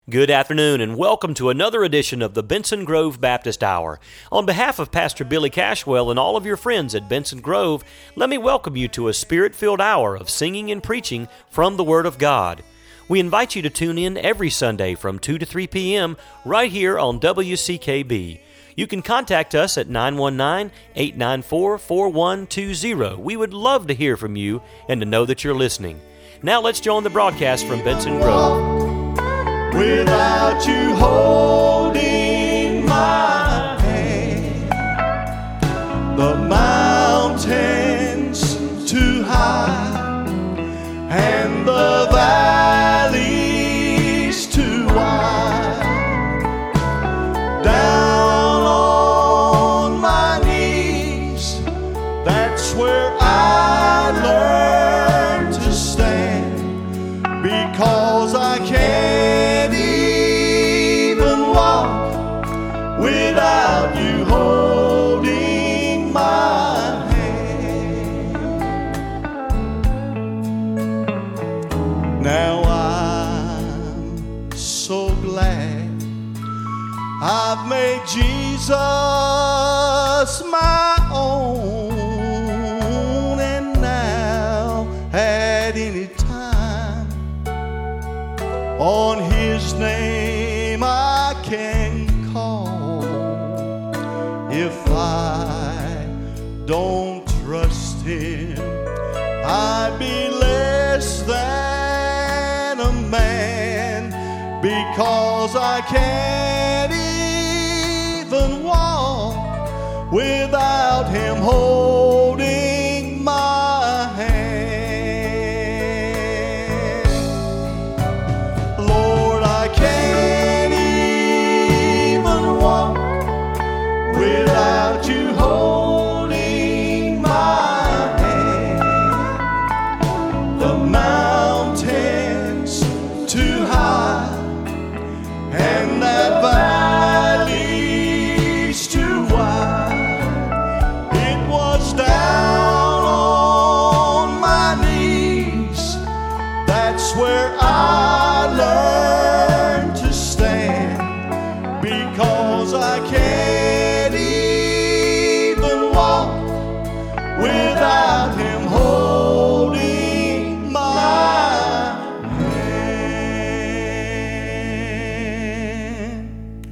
Good afternoon and welcome to another edition of the Benson Grove Baptist Hour. On behalf of Pastor Billy Cashwell and all of your friends at Benson Grove, let me welcome you to a spirit-filled hour of singing and preaching from the Word of God. We invite you to tune in every Sunday from 2 to 3 p.m. right here on WCKB. You can contact us at 919-894-4120. We would love to hear from you and to know that you're listening. Now let's join the broadcast from Benson Grove. Without you holding my hand, the mountains too high and the valleys too wide. Down on my knees, that's where I learn to stand, because I can't without you holding my hand. Now I'm so glad I've made Jesus my own, and now at any time on His name I can call. If I don't trust Him, I'd be less than a man, because I can't even walk without Him holding my hand. Lord, I can't even walk without you holding my hand. The mountains too high and that valley's too wide. It was down on my knees, that's where I learned to stand, because I can't even walk without Him holding my hand.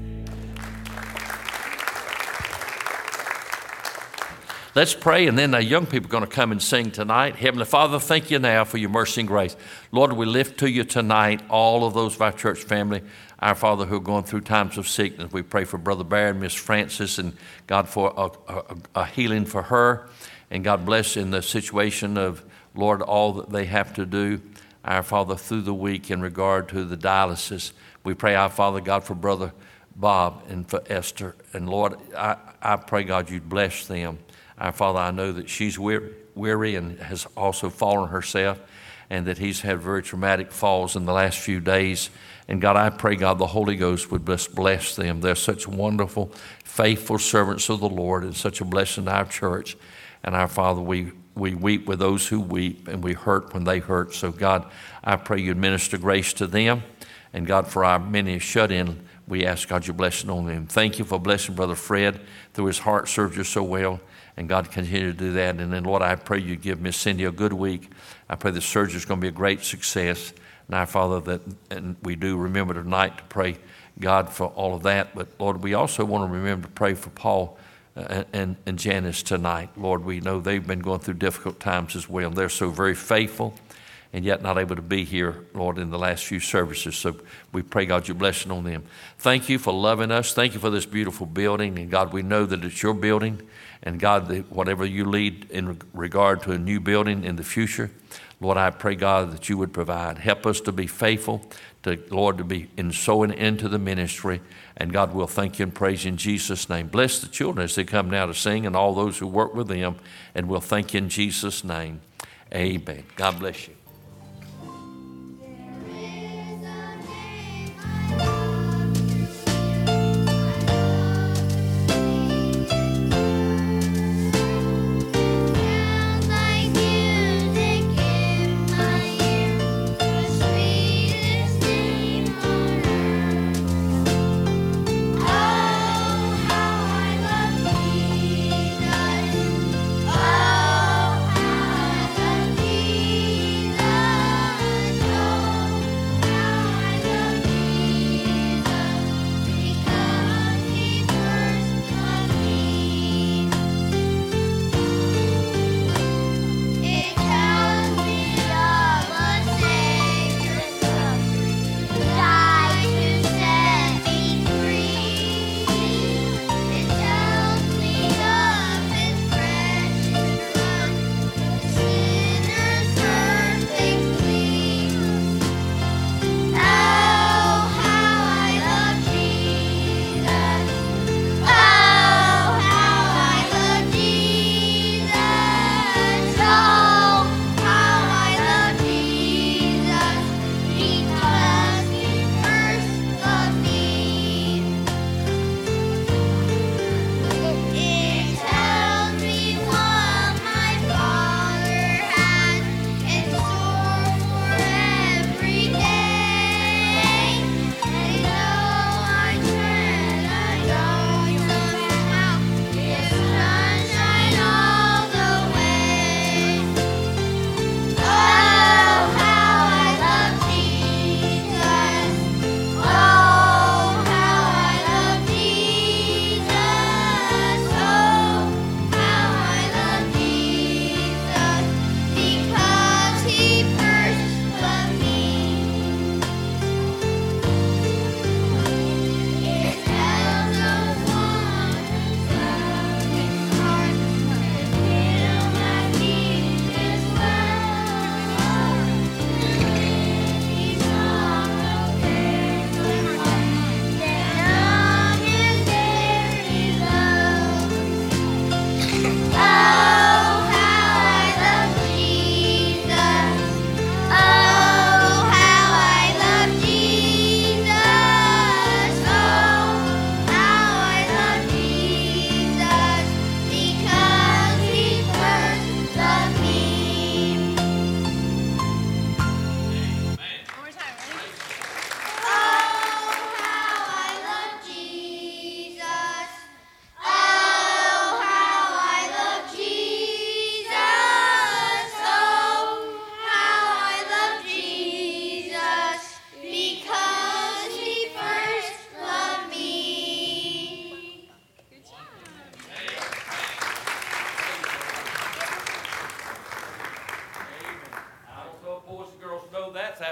Let's pray, and then the young people are going to come and sing tonight. Heavenly Father, thank you now for your mercy and grace. Lord, we lift to you tonight all of those of our church family, our Father, who are going through times of sickness. We pray for Brother Bear and Miss Francis, and God, for a healing for her. And God bless in the situation of, Lord, all that they have to do, our Father, through the week in regard to the dialysis. We pray, our Father, God, for Brother Bob and for Esther. And Lord, I pray, God, you'd bless them. Our Father, I know that she's weary and has also fallen herself, and that he's had very traumatic falls in the last few days. And God, I pray, God, the Holy Ghost would bless them. They're such wonderful, faithful servants of the Lord, and such a blessing to our church. And our Father, we weep with those who weep, and we hurt when they hurt. So God, I pray you administer grace to them. And God, for our many shut-in, we ask, God, your blessing on them. Thank you for blessing Brother Fred through his heart surgery so well. And God, continue to do that. And then, Lord, I pray you give Miss Cindy a good week. I pray the surgery is going to be a great success. And our Father, and we do remember tonight to pray, God, for all of that. But, Lord, we also want to remember to pray for Paul and Janice tonight. Lord, we know they've been going through difficult times as well. They're so very faithful, and yet not able to be here, Lord, in the last few services. So we pray, God, your blessing on them. Thank you for loving us. Thank you for this beautiful building. And, God, we know that it's your building. And, God, whatever you lead in regard to a new building in the future, Lord, I pray, God, that you would provide. Help us to be faithful, Lord, to be sowing into the ministry. And, God, we'll thank you and praise you in Jesus' name. Bless the children as they come now to sing, and all those who work with them. And we'll thank you in Jesus' name. Amen. God bless you.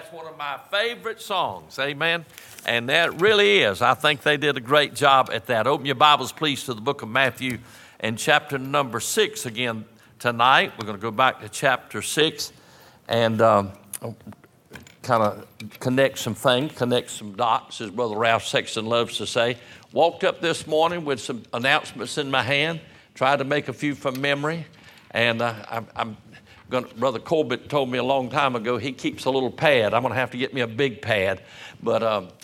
That's one of my favorite songs, amen? And that really is. I think they did a great job at that. Open your Bibles, please, to the book of Matthew and chapter number 6 again tonight. We're going to go back to chapter 6 and kind of connect some things, connect some dots, as Brother Ralph Sexton loves to say. Walked up this morning with some announcements in my hand, tried to make a few from memory, and Brother Corbett told me a long time ago he keeps a little pad. I'm going to have to get me a big pad. But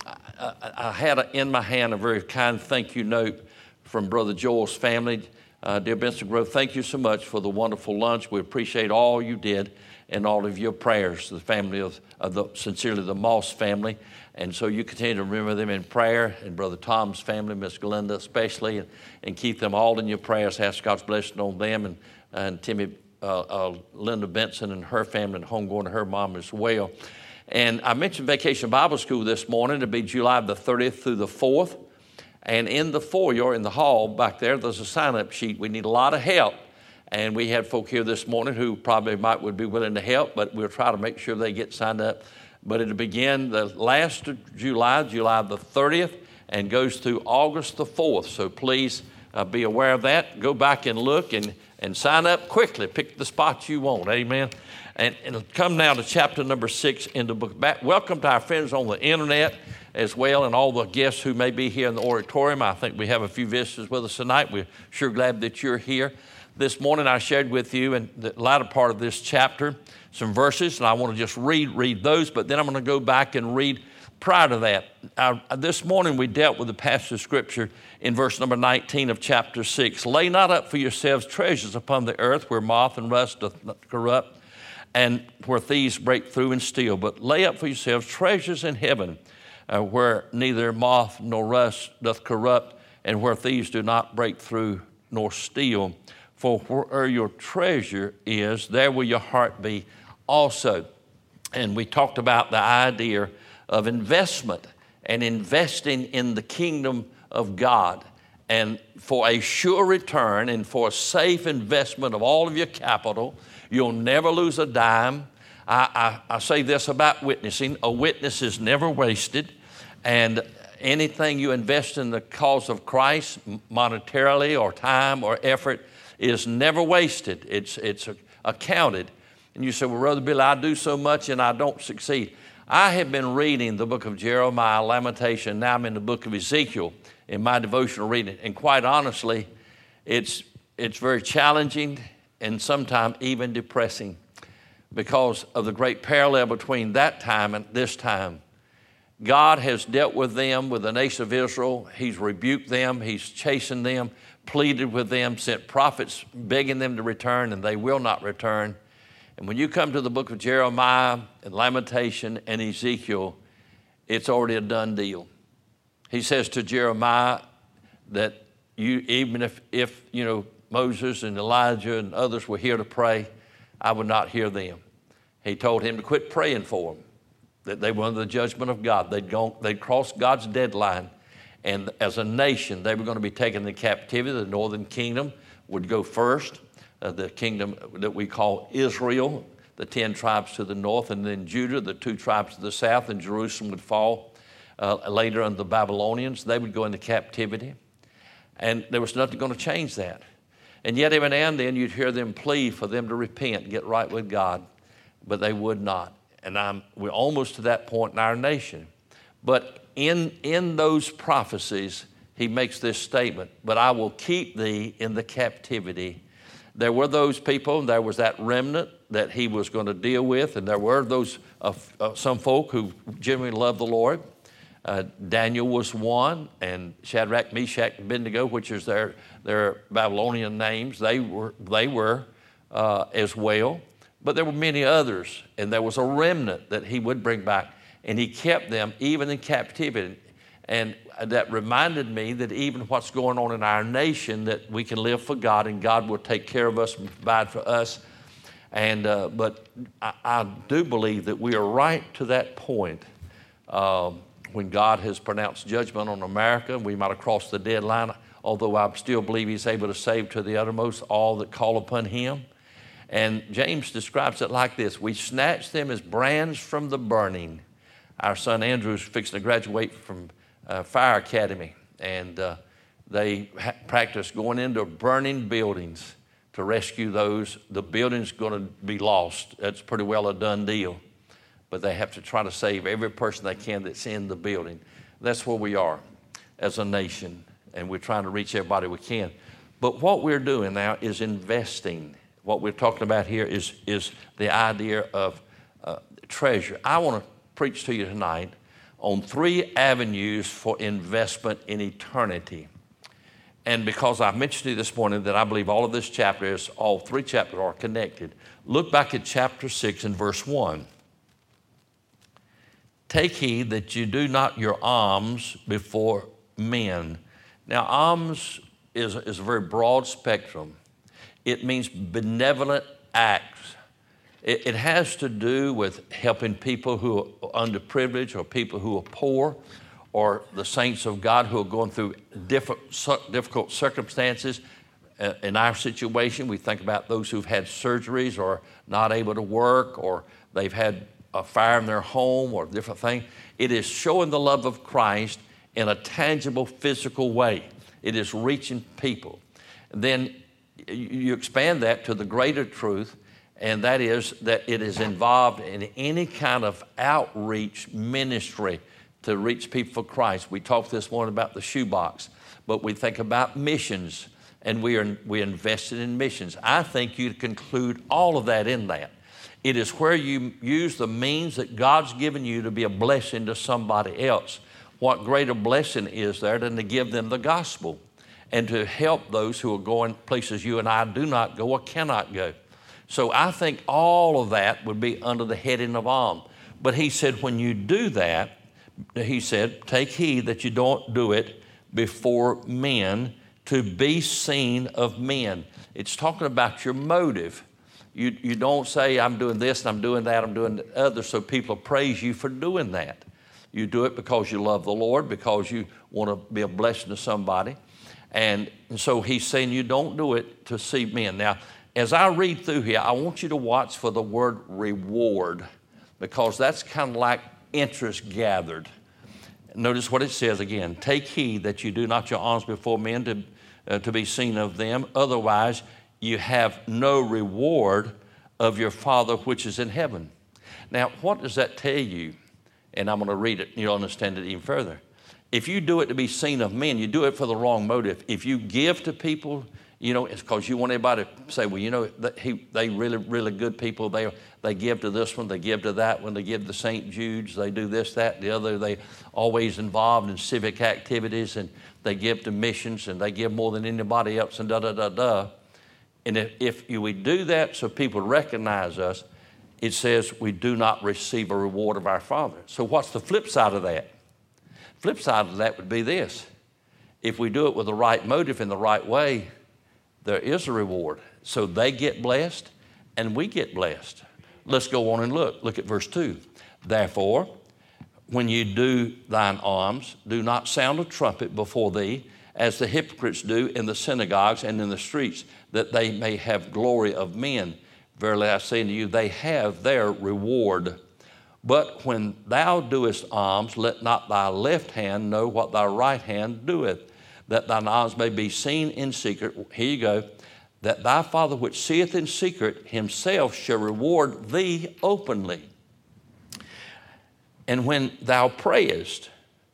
I had in my hand a very kind thank you note from Brother Joel's family. Dear Benson Grove, thank you so much for the wonderful lunch. We appreciate all you did and all of your prayers, the family of sincerely the Moss family. And so you continue to remember them in prayer, and Brother Tom's family, Miss Glenda especially, and keep them all in your prayers. Ask God's blessing on them and Timmy, Linda Benson and her family and homegoing to her mom as well. And I mentioned Vacation Bible School this morning. It'll be July the 30th through the 4th. And in the foyer, in the hall back there, there's a sign-up sheet. We need a lot of help. And we had folk here this morning who probably would be willing to help, but we'll try to make sure they get signed up. But it'll begin the last of July the 30th, and goes through August the 4th. So please be aware of that. Go back and look and sign up quickly. Pick the spot you want. Amen. And come now to chapter number 6 in the book. Welcome to our friends on the internet as well, and all the guests who may be here in the auditorium. I think we have a few visitors with us tonight. We're sure glad that you're here. This morning I shared with you in the latter part of this chapter some verses, and I want to just read those, but then I'm going to go back and read prior to that. This morning we dealt with the passage of Scripture in verse number 19 of chapter 6. Lay not up for yourselves treasures upon the earth, where moth and rust doth not corrupt, and where thieves break through and steal. But lay up for yourselves treasures in heaven, where neither moth nor rust doth corrupt, and where thieves do not break through nor steal. For where your treasure is, there will your heart be also. And we talked about the idea of investment and investing in the kingdom of God. And for a sure return and for a safe investment of all of your capital, you'll never lose a dime. I say this about witnessing. A witness is never wasted. And anything you invest in the cause of Christ, monetarily or time or effort, is never wasted. It's accounted. And you say, well, Brother Billy, I do so much and I don't succeed. I have been reading the book of Jeremiah, Lamentation. Now I'm in the book of Ezekiel in my devotional reading. And quite honestly, it's very challenging and sometimes even depressing because of the great parallel between that time and this time. God has dealt with them, with the nation of Israel. He's rebuked them. He's chastened them, pleaded with them, sent prophets begging them to return, and they will not return. And when you come to the book of Jeremiah and Lamentation and Ezekiel, it's already a done deal. He says to Jeremiah that even if Moses and Elijah and others were here to pray, I would not hear them. He told him to quit praying for them, that they were under the judgment of God. They'd crossed God's deadline. And as a nation, they were going to be taken into captivity. The northern kingdom would go first, the kingdom that we call Israel, the 10 tribes to the north, and then Judah, the 2 tribes to the south, and Jerusalem would fall later under the Babylonians. They would go into captivity. And there was nothing going to change that. And yet every now and then you'd hear them plead for them to repent and get right with God, but they would not. And we're almost to that point in our nation. But in those prophecies, he makes this statement, but I will keep thee in the captivity. There were those people, there was that remnant that he was going to deal with, and there were those some folk who genuinely loved the Lord. Daniel was one, and Shadrach, Meshach, and Abednego, which is their Babylonian names, they were as well. But there were many others, and there was a remnant that he would bring back, and he kept them even in captivity. And that reminded me that even what's going on in our nation, that we can live for God, and God will take care of us and provide for us. And but I do believe that we are right to that point when God has pronounced judgment on America. We might have crossed the deadline, although I still believe he's able to save to the uttermost all that call upon him. And James describes it like this: we snatch them as brands from the burning. Our son Andrew's fixing to graduate from Fire Academy, and they practice going into burning buildings to rescue those. The building's going to be lost. That's pretty well a done deal. But they have to try to save every person they can that's in the building. That's where we are as a nation, and we're trying to reach everybody we can. But what we're doing now is investing. What we're talking about here is the idea of treasure. I want to preach to you tonight on 3 avenues for investment in eternity. And because I mentioned to you this morning that I believe all of this chapter all 3 chapters are connected. Look back at chapter 6 and verse 1. Take heed that you do not your alms before men. Now, alms is a very broad spectrum. It means benevolent acts. It has to do with helping people who are underprivileged, or people who are poor, or the saints of God who are going through difficult circumstances. In our situation, we think about those who've had surgeries or not able to work, or they've had a fire in their home, or different things. It is showing the love of Christ in a tangible, physical way. It is reaching people. Then you expand that to the greater truth, and that is that it is involved in any kind of outreach ministry to reach people for Christ. We talked this morning about the shoebox, but we think about missions, and we invested in missions. I think you'd conclude all of that in that. It is where you use the means that God's given you to be a blessing to somebody else. What greater blessing is there than to give them the gospel and to help those who are going places you and I do not go or cannot go? So I think all of that would be under the heading of alms. But he said, when you do that, he said, take heed that you don't do it before men to be seen of men. It's talking about your motive. You don't say, I'm doing this and I'm doing that, I'm doing the other, so people praise you for doing that. You do it because you love the Lord, because you want to be a blessing to somebody. And so he's saying you don't do it to see men. Now, as I read through here, I want you to watch for the word reward, because that's kind of like interest gathered. Notice what it says again. Take heed that you do not your alms before men to be seen of them. Otherwise, you have no reward of your Father which is in heaven. Now, what does that tell you? And I'm going to read it, and you'll understand it even further. If you do it to be seen of men, you do it for the wrong motive. If you give to people, it's because you want everybody to say, well, they really, really good people. They give to this one, they give to that one, they give to St. Jude's, they do this, that, the other. They always involved in civic activities, and they give to missions, and they give more than anybody else, and da-da-da-da. And if we do that so people recognize us, it says we do not receive a reward of our Father. So what's the flip side of that? Flip side of that would be this. If we do it with the right motive in the right way, there is a reward. So they get blessed and we get blessed. Let's go on and look. Look at verse 2. Therefore, when you do thine alms, do not sound a trumpet before thee, as the hypocrites do in the synagogues and in the streets, that they may have glory of men. Verily I say unto you, they have their reward. But when thou doest alms, let not thy left hand know what thy right hand doeth, that thine alms may be seen in secret. Here you go. That thy Father which seeth in secret himself shall reward thee openly. And when thou prayest,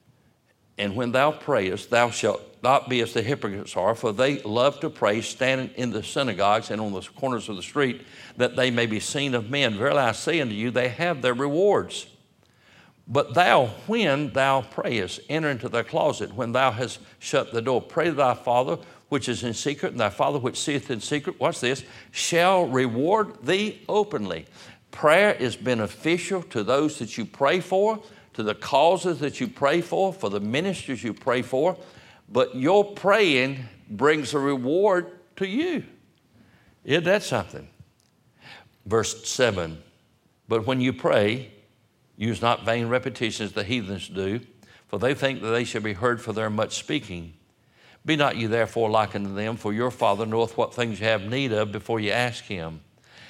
thou shalt not be as the hypocrites are, for they love to pray standing in the synagogues and on the corners of the street, that they may be seen of men. Verily I say unto you, they have their rewards. But thou, when thou prayest, enter into thy closet. When thou hast shut the door, pray to thy Father which is in secret, and thy Father which seeth in secret, watch this, shall reward thee openly. Prayer is beneficial to those that you pray for, to the causes that you pray for the ministries you pray for, but your praying brings a reward to you. Isn't that something? Verse 7, but when you pray, use not vain repetitions as the heathens do, for they think that they shall be heard for their much speaking. Be not you therefore like unto them, for your Father knoweth what things you have need of before you ask him.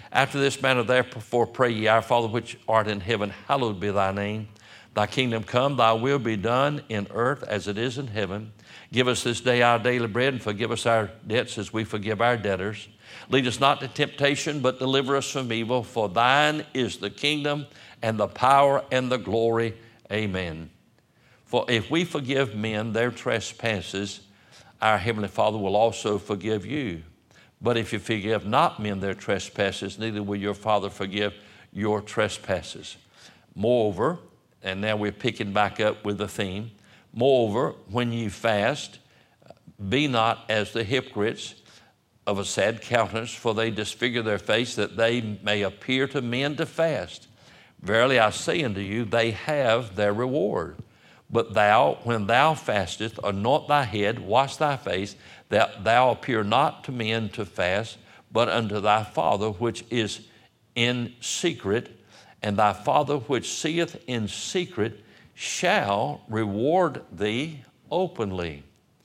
After this manner, therefore, pray ye, Our Father which art in heaven, hallowed be thy name. Thy kingdom come, thy will be done in earth as it is in heaven. Give us this day our daily bread, and forgive us our debts as we forgive our debtors. Lead us not to temptation, but deliver us from evil. For thine is the kingdom and the power and the glory. Amen. For if we forgive men their trespasses, our heavenly Father will also forgive you. But if you forgive not men their trespasses, neither will your Father forgive your trespasses. Moreover, and now we're picking back up with the theme, moreover, when ye fast, be not as the hypocrites of a sad countenance, for they disfigure their face, that they may appear to men to fast. Verily I say unto you, they have their reward. But thou, when thou fastest, anoint thy head, wash thy face, that thou appear not to men to fast, but unto thy Father which is in secret, and thy Father which seeth in secret shall reward thee openly.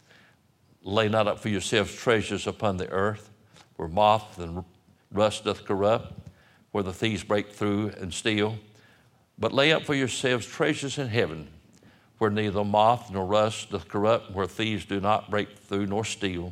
Lay not up for yourselves treasures upon the earth, where moth and rust doth corrupt, where the thieves break through and steal. But lay up for yourselves treasures in heaven, where neither moth nor rust doth corrupt, where thieves do not break through nor steal.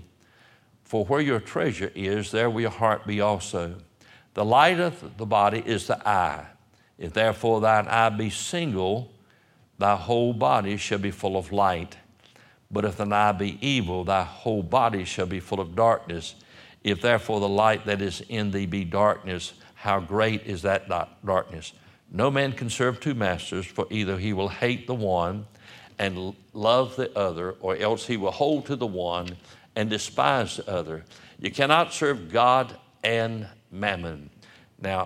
For where your treasure is, there will your heart be also. The light of the body is the eye. If therefore thine eye be single, thy whole body shall be full of light. But if thine eye be evil, thy whole body shall be full of darkness. If therefore the light that is in thee be darkness, how great is that darkness? No man can serve two masters, for either he will hate the one and love the other, or else he will hold to the one and despise the other. You cannot serve God and mammon. Now,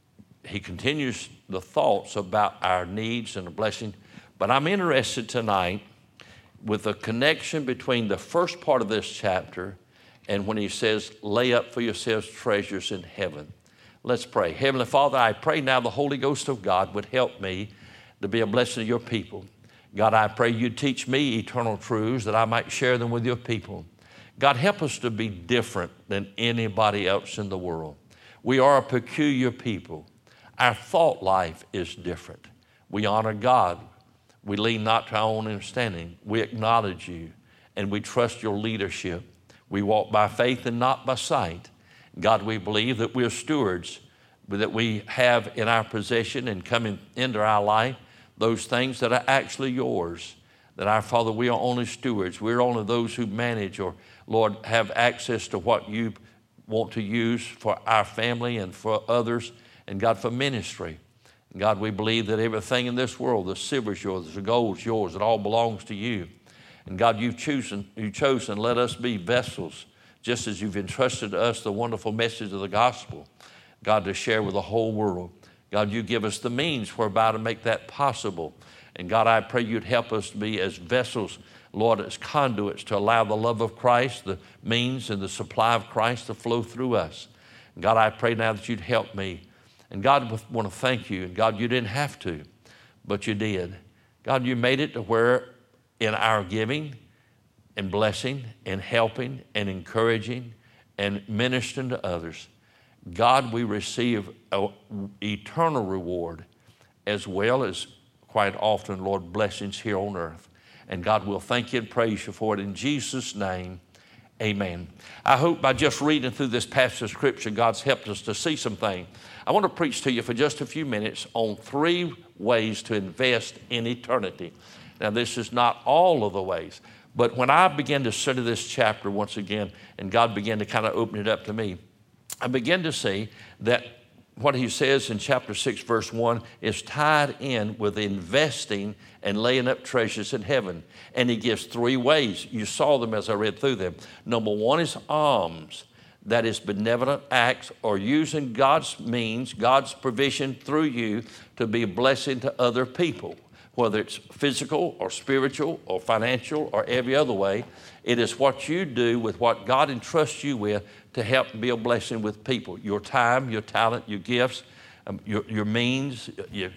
he continues the thoughts about our needs and the blessing, but I'm interested tonight with the connection between the first part of this chapter and when he says, lay up for yourselves treasures in heaven. Let's pray. Heavenly Father, I pray now the Holy Ghost of God would help me to be a blessing to your people. God, I pray you teach me eternal truths that I might share them with your people. God, help us to be different than anybody else in the world. We are a peculiar people. Our thought life is different. We honor God. We lean not to our own understanding. We acknowledge you, and we trust your leadership. We walk by faith and not by sight. God, we believe that we're stewards, that we have in our possession and coming into our life those things that are actually yours, that our Father, we are only stewards. We're only those who manage or, Lord, have access to what you want to use for our family and for others, and God, for ministry. And God, we believe that everything in this world, the silver's yours, the gold's yours, it all belongs to you. And God, you've chosen, let us be vessels, just as you've entrusted to us the wonderful message of the gospel, God, to share with the whole world. God, you give us the means whereby to make that possible. And God, I pray you'd help us to be as vessels, Lord, as conduits to allow the love of Christ, the means and the supply of Christ to flow through us. And God, I pray now that you'd help me. And God, I want to thank you. And God, you didn't have to, but you did. God, you made it to where in our giving and blessing and helping and encouraging and ministering to others, God, we receive an eternal reward as well as quite often, Lord, blessings here on earth. And God, we'll thank you and praise you for it in Jesus' name. Amen. I hope by just reading through this passage of Scripture, God's helped us to see some things. I want to preach to you for just a few minutes on 3 ways to invest in eternity. Now, this is not all of the ways, but when I began to study this chapter once again, and God began to kind of open it up to me, I began to see that what he says in chapter 6, verse 1 is tied in with investing and laying up treasures in heaven. And he gives 3 ways. You saw them as I read through them. Number 1 is alms. That is benevolent acts or using God's means, God's provision through you to be a blessing to other people, whether it's physical or spiritual or financial or every other way. It is what you do with what God entrusts you with to help be a blessing with people. Your time, your talent, your gifts, your means,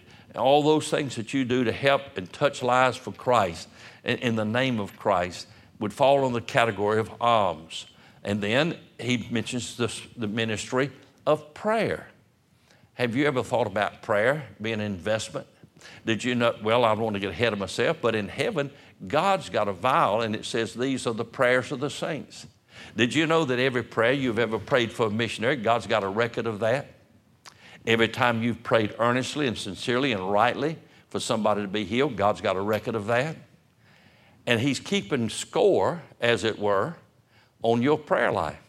all those things that you do to help and touch lives for Christ in the name of Christ would fall in the category of alms. And then he mentions the ministry of prayer. Have you ever thought about prayer being an investment? Did you know, well, I don't want to get ahead of myself, but in heaven, God's got a vial, and it says these are the prayers of the saints. Did you know that every prayer you've ever prayed for a missionary, God's got a record of that? Every time you've prayed earnestly and sincerely and rightly for somebody to be healed, God's got a record of that. And he's keeping score, as it were, on your prayer life.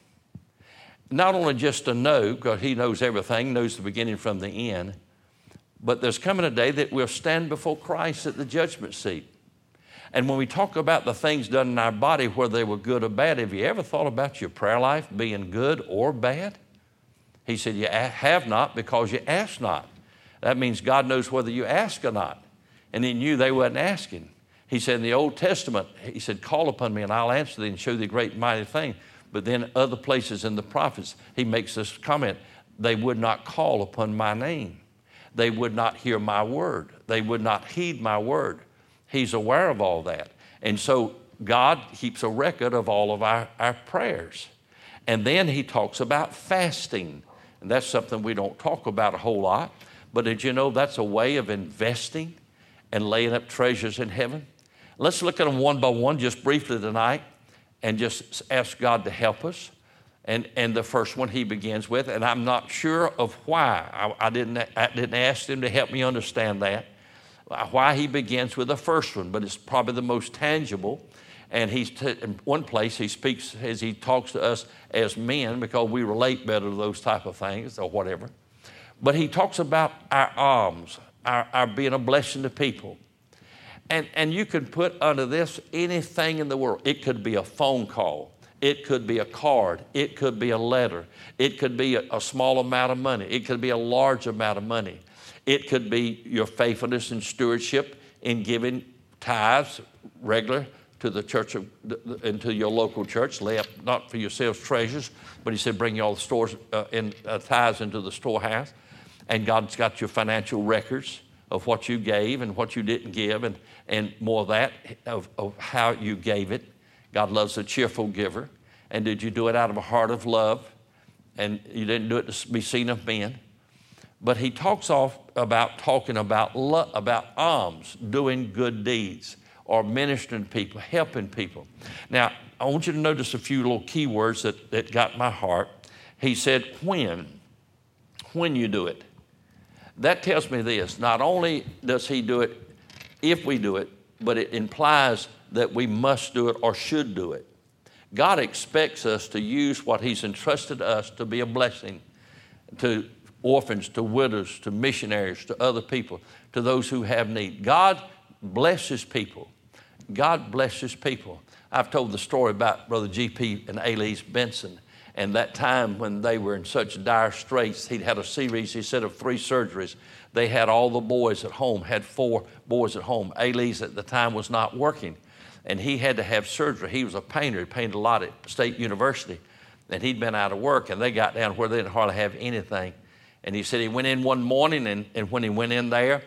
Not only just to know, because he knows everything, knows the beginning from the end, but there's coming a day that we'll stand before Christ at the judgment seat. And when we talk about the things done in our body, whether they were good or bad, have you ever thought about your prayer life being good or bad? He said, you have not because you ask not. That means God knows whether you ask or not. And he knew they wasn't asking. He said in the Old Testament, he said, call upon me and I'll answer thee and show thee great and mighty thing. But then other places in the prophets, he makes this comment, they would not call upon my name. They would not hear my word. They would not heed my word. He's aware of all that. And so God keeps a record of all of our prayers. And then he talks about fasting. And that's something we don't talk about a whole lot. But did you know that's a way of investing and laying up treasures in heaven? Let's look at them one by one just briefly tonight and just ask God to help us. And the first one he begins with, and I'm not sure of why. I didn't ask him to help me understand that, why he begins with the first one, but it's probably the most tangible. And in one place he speaks as he talks to us as men because we relate better to those type of things or whatever. But he talks about our alms, our being a blessing to people. And you can put under this anything in the world. It could be a phone call. It could be a card. It could be a letter. It could be a small amount of money. It could be a large amount of money. It could be your faithfulness and stewardship in giving tithes regular to the church and to your local church. Lay up not for yourselves treasures, but he said bring all the stores tithes into the storehouse. And God's got your financial records of what you gave and what you didn't give and more of that, of how you gave it. God loves a cheerful giver. And did you do it out of a heart of love? And you didn't do it to be seen of men. But he talks talking about alms, doing good deeds, or ministering to people, helping people. Now, I want you to notice a few little key words that got my heart. He said, when you do it. That tells me this. Not only does he do it if we do it, but it implies that we must do it or should do it. God expects us to use what he's entrusted us to be a blessing to orphans, to widows, to missionaries, to other people, to those who have need. God blesses people. God blesses people. I've told the story about Brother G.P. and Elise Benson. And that time when they were in such dire straits, he'd had a series, he said, of 3 surgeries. They had all the boys at home, had 4 boys at home. Elise at the time was not working, and he had to have surgery. He was a painter. He painted a lot at State University, and he'd been out of work, and they got down where they didn't hardly have anything. And he said he went in one morning, and when he went in there,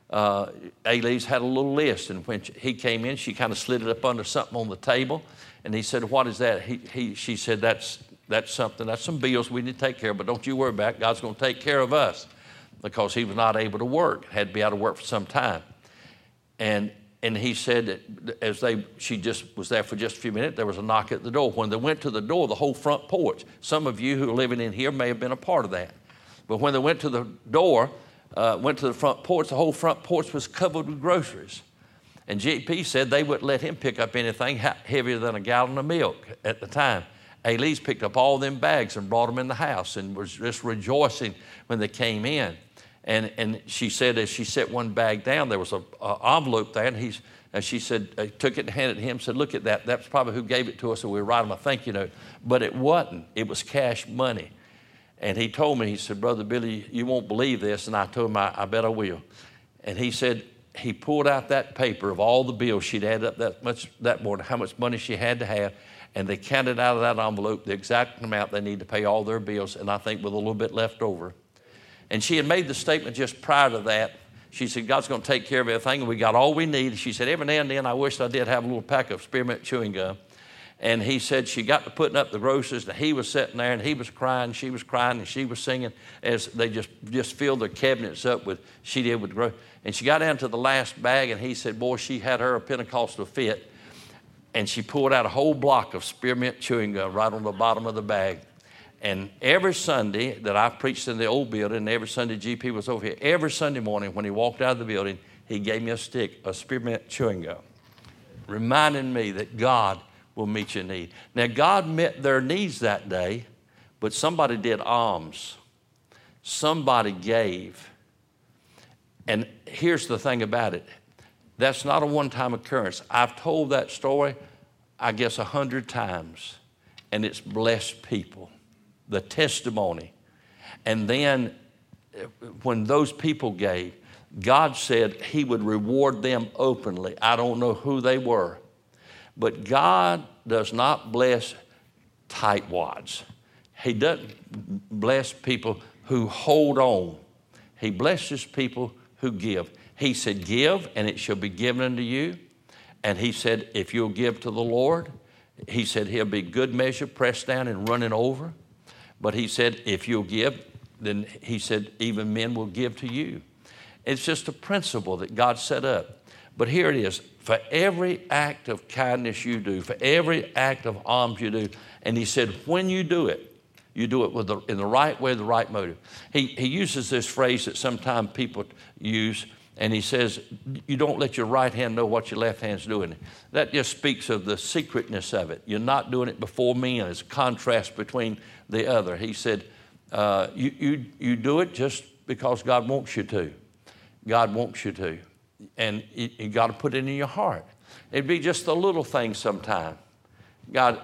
Elise had a little list, and when he came in, she kind of slid it up under something on the table, and he said, what is that? She said, that's something, that's some bills we need to take care of, but don't you worry about it. God's going to take care of us, because he was not able to work, had to be out of work for some time. And he said that she just was there for just a few minutes, there was a knock at the door. When they went to the door, the whole front porch, some of you who are living in here may have been a part of that. But when they went to the door, went to the front porch, the whole front porch was covered with groceries. And G.P. said they wouldn't let him pick up anything heavier than a gallon of milk at the time. Elise picked up all them bags and brought them in the house and was just rejoicing when they came in. And she said as she set one bag down, there was an envelope there, and she said, took it and handed it to him, said, look at that. That's probably who gave it to us, and we write him a thank you note. But it wasn't. It was cash money. And he told me, he said, Brother Billy, you won't believe this. And I told him, I bet I will. And he said, he pulled out that paper of all the bills she'd added up that morning, how much money she had to have, and they counted out of that envelope the exact amount they need to pay all their bills, and I think with a little bit left over. And she had made the statement just prior to that. She said, God's going to take care of everything, and we got all we need. She said, every now and then I wish I did have a little pack of spearmint chewing gum. And he said she got to putting up the groceries, and he was sitting there, and he was crying, she was crying, and she was singing as they just filled their cabinets up with, she did with groceries. And she got down to the last bag, and he said, boy, she had her a Pentecostal fit, and she pulled out a whole block of spearmint chewing gum right on the bottom of the bag. And every Sunday that I preached in the old building, and every Sunday GP was over here, every Sunday morning when he walked out of the building, he gave me a stick of spearmint chewing gum, reminding me that God will meet your need. Now, God met their needs that day, but somebody did alms. Somebody gave. And here's the thing about it. That's not a one-time occurrence. I've told that story, I guess, 100 times, and it's blessed people, the testimony. And then when those people gave, God said he would reward them openly. I don't know who they were. But God does not bless tightwads. He doesn't bless people who hold on. He blesses people who give. He said, give, and it shall be given unto you. And he said, if you'll give to the Lord, he said, he'll be good measure, pressed down and running over. But he said, if you'll give, then he said, even men will give to you. It's just a principle that God set up. But here it is. For every act of kindness you do, for every act of alms you do, and he said, when you do it in the right way, the right motive. He uses this phrase that sometimes people use, and he says, you don't let your right hand know what your left hand's doing. That just speaks of the secretness of it. You're not doing it before men. It's a contrast between the other. He said, you do it just because God wants you to. God wants you to. And you got to put it in your heart. It'd be just the little things sometimes. God,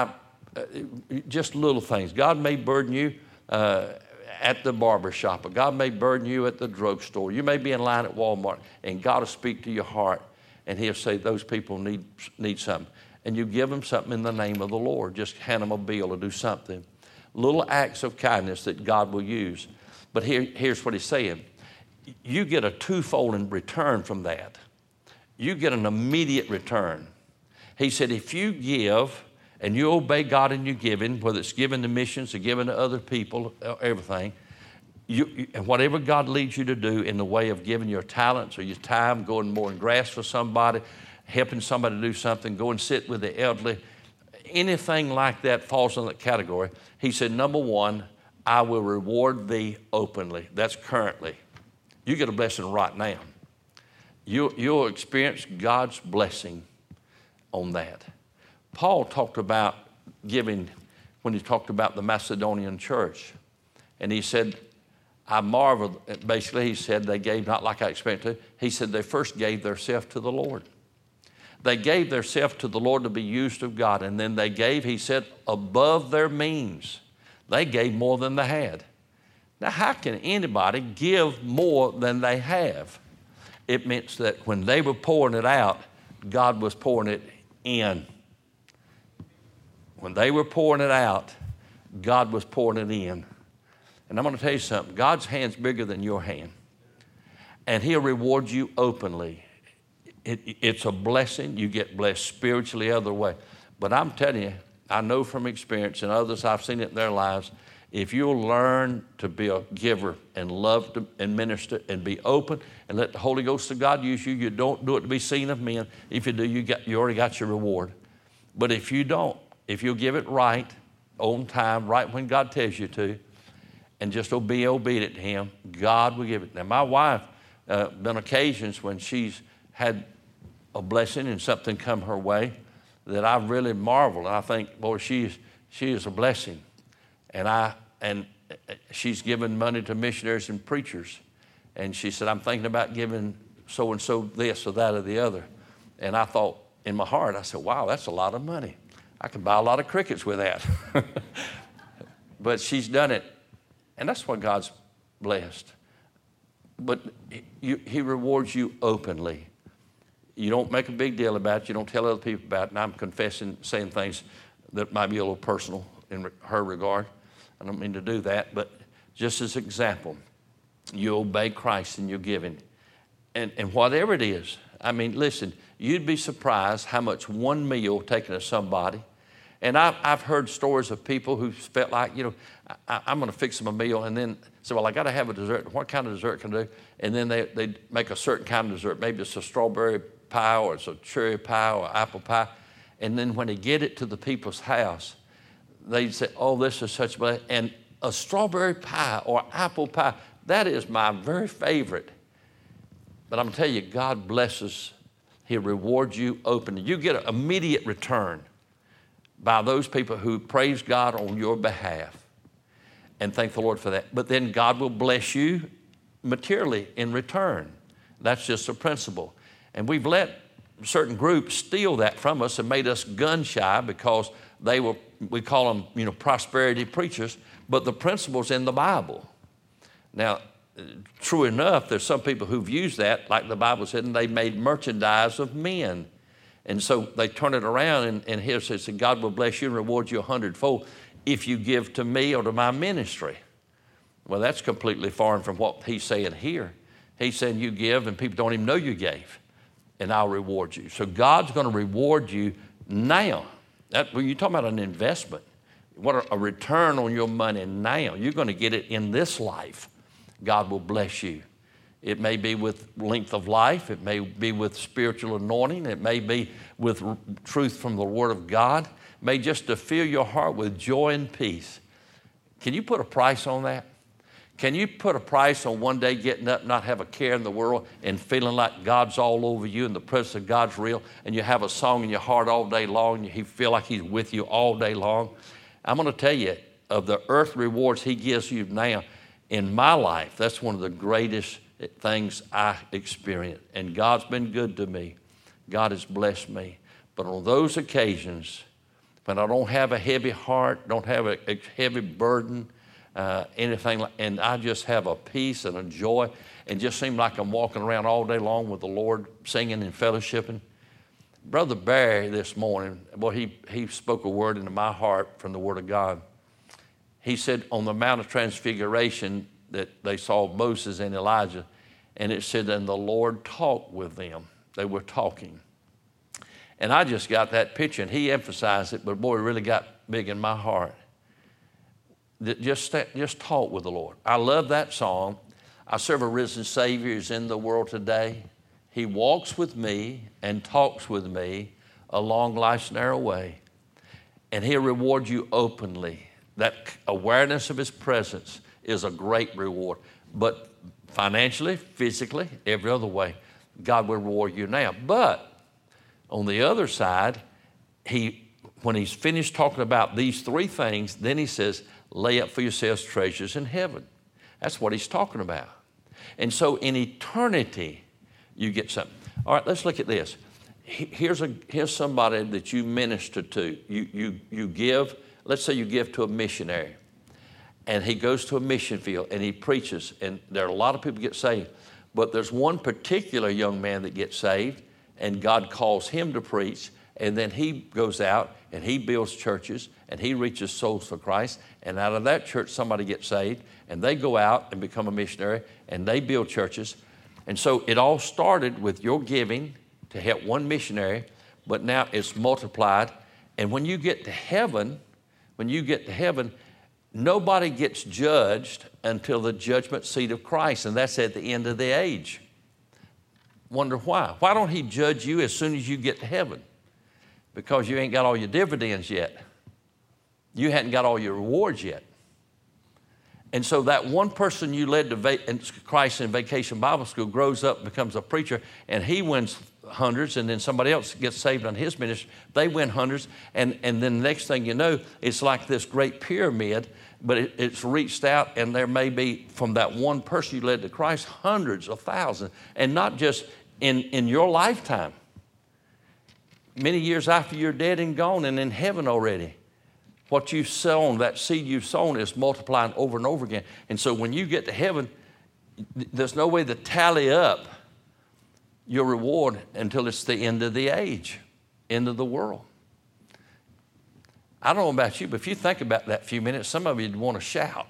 just little things. God may burden you at the barber shop, or God may burden you at the drugstore. You may be in line at Walmart, and God will speak to your heart, and he'll say, those people need something. And you give them something in the name of the Lord. Just hand them a bill or do something. Little acts of kindness that God will use. But here's what he's saying. You get a twofold in return from that. You get an immediate return. He said, if you give and you obey God in your giving, whether it's giving to missions or giving to other people, everything, and whatever God leads you to do in the way of giving your talents or your time, going mowing grass for somebody, helping somebody do something, go and sit with the elderly, anything like that falls in that category. He said, number one, I will reward thee openly. That's currently. You get a blessing right now. You'll experience God's blessing on that. Paul talked about giving when he talked about the Macedonian church. And he said, I marveled. Basically, he said they gave not like I expected. He said they first gave theirself to the Lord. They gave theirself to the Lord to be used of God. And then they gave, he said, above their means. They gave more than they had. Now, how can anybody give more than they have? It means that when they were pouring it out, God was pouring it in. When they were pouring it out, God was pouring it in. And I'm going to tell you something. God's hand's bigger than your hand. And he'll reward you openly. It's a blessing. You get blessed spiritually other way. But I'm telling you, I know from experience, and others I've seen it in their lives, if you'll learn to be a giver and love to, and minister and be open and let the Holy Ghost of God use you, you don't do it to be seen of men. If you do, you already got your reward. But if you don't, if you'll give it right, on time, right when God tells you to, and just be obedient to him, God will give it. Now, my wife, been occasions when she's had a blessing and something come her way that I've really marveled. And I think, boy, she is a blessing. And she's given money to missionaries and preachers. And she said, I'm thinking about giving so-and-so this or that or the other. And I thought in my heart, I said, wow, that's a lot of money. I could buy a lot of crickets with that. But she's done it. And that's why God's blessed. But he rewards you openly. You don't make a big deal about it. You don't tell other people about it. And I'm confessing, saying things that might be a little personal in her regard. I don't mean to do that, but just as an example, you obey Christ in your giving. And whatever it is, I mean, listen, you'd be surprised how much one meal taken to somebody And I've heard stories of people who felt like, I'm going to fix them a meal and then say, well, I got to have a dessert. What kind of dessert can I do? And then they make a certain kind of dessert. Maybe it's a strawberry pie or it's a cherry pie or apple pie. And then when they get it to the people's house, they say, oh, this is such a blessing. And a strawberry pie or apple pie, that is my very favorite. But I'm going to tell you, God blesses. He'll reward you openly. You get an immediate return by those people who praise God on your behalf. And thank the Lord for that. But then God will bless you materially in return. That's just a principle. And we've let certain groups steal that from us and made us gun shy because we call them, prosperity preachers, but the principle's in the Bible. Now, true enough, there's some people who've used that, like the Bible said, and they made merchandise of men. And so they turn it around and here it says, God will bless you and reward you 100-fold if you give to me or to my ministry. Well, that's completely foreign from what he's saying here. He's saying you give and people don't even know you gave, and I'll reward you. So God's going to reward you now. When you're talking about an investment, what a return on your money now. You're going to get it in this life. God will bless you. It may be with length of life. It may be with spiritual anointing. It may be with truth from the Word of God. It may just to fill your heart with joy and peace. Can you put a price on that? Can you put a price on one day getting up, not have a care in the world, and feeling like God's all over you and the presence of God's real, and you have a song in your heart all day long, and you feel like He's with you all day long? I'm going to tell you, of the earth rewards He gives you now, in my life, that's one of the greatest things I experience. And God's been good to me. God has blessed me. But on those occasions, when I don't have a heavy heart, don't have a heavy burden, anything like, and I just have a peace and a joy, and just seem like I'm walking around all day long with the Lord, singing and fellowshipping. Brother Barry this morning, he spoke a word into my heart from the Word of God. He said on the Mount of Transfiguration that they saw Moses and Elijah, and it said, and the Lord talked with them. They were talking. And I just got that picture, and he emphasized it, but boy, it really got big in my heart. Just talk with the Lord. I love that song. I serve a risen Savior who's in the world today. He walks with me and talks with me along life's narrow way, and He'll reward you openly. That awareness of His presence is a great reward. But financially, physically, every other way, God will reward you now. But on the other side, when He's finished talking about these three things, then He says, lay up for yourselves treasures in heaven. That's what He's talking about. And so in eternity, you get something. All right, let's look at this. Here's somebody that you minister to. You give. Let's say you give to a missionary, and he goes to a mission field and he preaches, and there are a lot of people get saved, but there's one particular young man that gets saved, and God calls him to preach, and then he goes out and he builds churches and he reaches souls for Christ, and out of that church somebody gets saved, and they go out and become a missionary and they build churches. And so it all started with your giving to help one missionary, but now it's multiplied. And when you get to heaven, nobody gets judged until the judgment seat of Christ, and that's at the end of the age. Wonder why? Why don't He judge you as soon as you get to heaven? Because you ain't got all your dividends yet. You hadn't got all your rewards yet. And so that one person you led to Christ in Vacation Bible School grows up, becomes a preacher, and he wins hundreds, and then somebody else gets saved on his ministry. They win hundreds, and then the next thing you know, it's like this great pyramid, but it's reached out, and there may be, from that one person you led to Christ, hundreds of thousands, and not just in your lifetime. Many years after you're dead and gone and in heaven already. What you've sown, that seed you've sown, is multiplying over and over again. And so when you get to heaven, there's no way to tally up your reward until it's the end of the age, end of the world. I don't know about you, but if you think about that few minutes, some of you'd want to shout.